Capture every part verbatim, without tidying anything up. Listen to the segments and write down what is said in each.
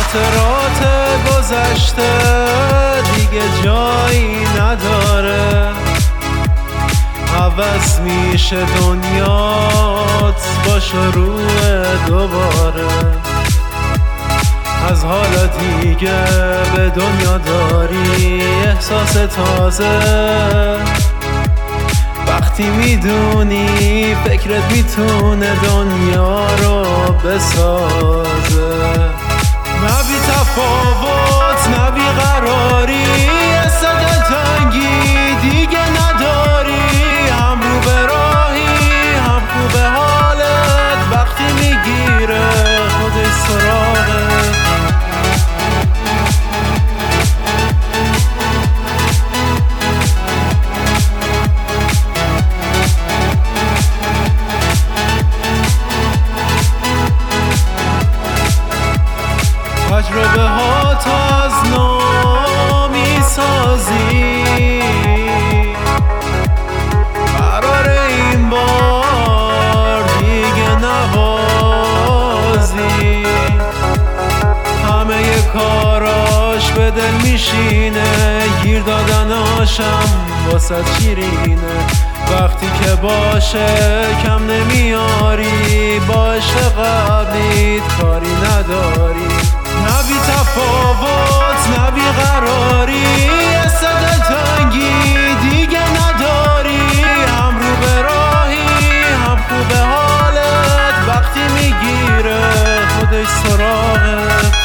خاطرات گذشته دیگه جایی نداره، عوض میشه دنیات با شروع دوباره. از حالا دیگه به دنیا داری احساس تازه، وقتی میدونی فکرت میتونه دنیا رو بسازه. نه بی تفاوت نه بی قراری، حس دلتنگی دیگه نداری، هم رو به راهی هم خوب حالت، وقتی میگیره خودش سراغت. تجربه ها تا از نو میسازی، قرار این بار دیگه نبازی، همه ی کاراش به دل میشینه، گیر دادناشم واسه شیرینه. وقتی که باشه کم نمیاری، با عشق قبلیت کاری نداری. نه بی تفاوت نه بی قراری، حس دلتنگی دیگه نداری، هم رو به راهی هم خوب حالت، وقتی میگیره خودش سراغت.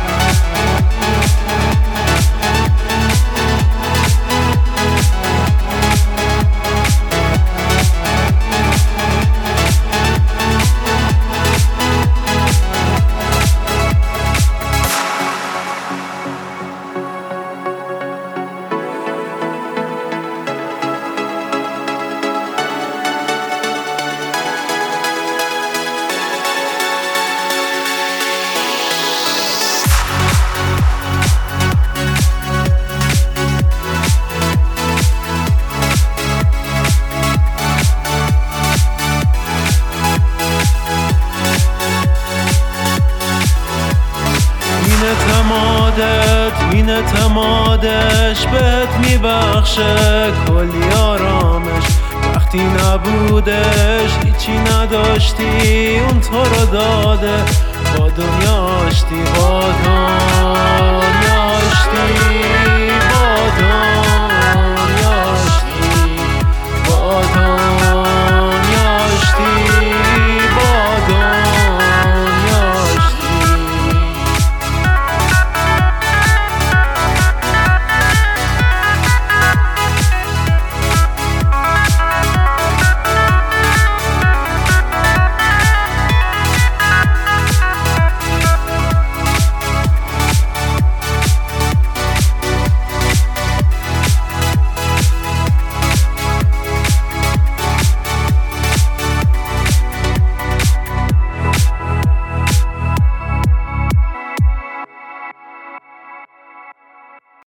اعتمادت این اعتمادش بهت میبخشه کلی آرامش، وقتی نبودش هیچی نداشتی اون تو رو داده، با دنیا آشتی.